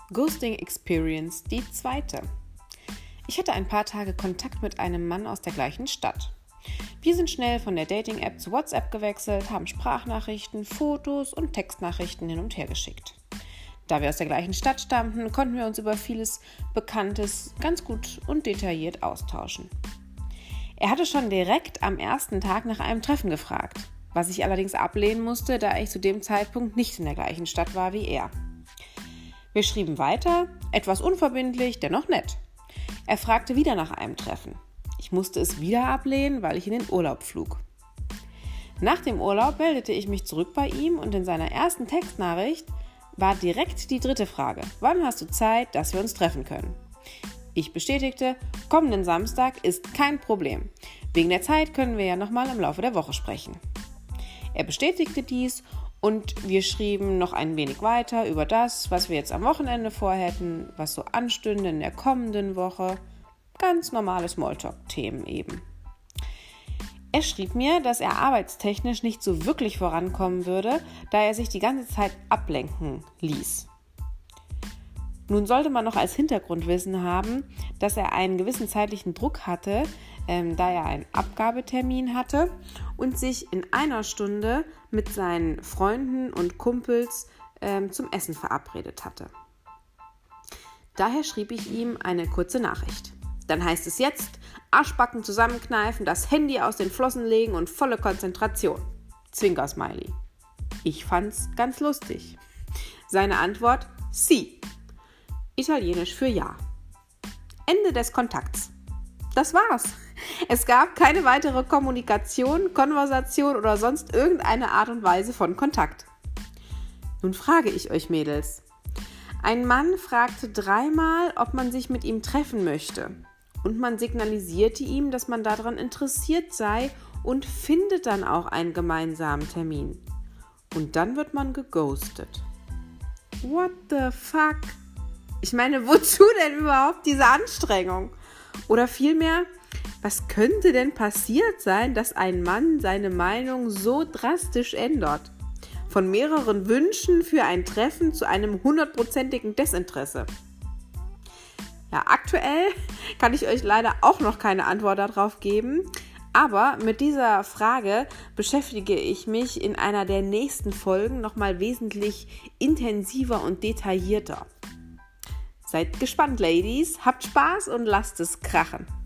Ghosting Experience, die zweite. Ich hatte ein paar Tage Kontakt mit einem Mann aus der gleichen Stadt. Wir sind schnell von der Dating-App zu WhatsApp gewechselt, haben Sprachnachrichten, Fotos und Textnachrichten hin und her geschickt. Da wir aus der gleichen Stadt stammten, konnten wir uns über vieles Bekanntes ganz gut und detailliert austauschen. Er hatte schon direkt am ersten Tag nach einem Treffen gefragt, was ich allerdings ablehnen musste, da ich zu dem Zeitpunkt nicht in der gleichen Stadt war wie er. Wir schrieben weiter, etwas unverbindlich, dennoch nett. Er fragte wieder nach einem Treffen. Ich musste es wieder ablehnen, weil ich in den Urlaub flog. Nach dem Urlaub meldete ich mich zurück bei ihm und in seiner ersten Textnachricht war direkt die dritte Frage. Wann hast du Zeit, dass wir uns treffen können? Ich bestätigte, kommenden Samstag ist kein Problem. Wegen der Zeit können wir ja nochmal im Laufe der Woche sprechen. Er bestätigte dies und wir schrieben noch ein wenig weiter über das, was wir jetzt am Wochenende vorhätten, was so anstünde in der kommenden Woche. Ganz normale Smalltalk-Themen eben. Er schrieb mir, dass er arbeitstechnisch nicht so wirklich vorankommen würde, da er sich die ganze Zeit ablenken ließ. Nun sollte man noch als Hintergrundwissen haben, dass er einen gewissen zeitlichen Druck hatte, da er einen Abgabetermin hatte und sich in einer Stunde mit seinen Freunden und Kumpels zum Essen verabredet hatte. Daher schrieb ich ihm eine kurze Nachricht. Dann heißt es jetzt, Arschbacken zusammenkneifen, das Handy aus den Flossen legen und volle Konzentration. Zwinker-Smiley. Ich fand's ganz lustig. Seine Antwort, sì. Italienisch für ja. Ende des Kontakts. Das war's. Es gab keine weitere Kommunikation, Konversation oder sonst irgendeine Art und Weise von Kontakt. Nun frage ich euch Mädels. Ein Mann fragte 3-mal, ob man sich mit ihm treffen möchte. Und man signalisierte ihm, dass man daran interessiert sei und findet dann auch einen gemeinsamen Termin. Und dann wird man geghostet. What the fuck? Ich meine, wozu denn überhaupt diese Anstrengung? Oder vielmehr, was könnte denn passiert sein, dass ein Mann seine Meinung so drastisch ändert? Von mehreren Wünschen für ein Treffen zu einem 100%igen Desinteresse. Ja, aktuell kann ich euch leider auch noch keine Antwort darauf geben, aber mit dieser Frage beschäftige ich mich in einer der nächsten Folgen nochmal wesentlich intensiver und detaillierter. Seid gespannt, Ladies, habt Spaß und lasst es krachen.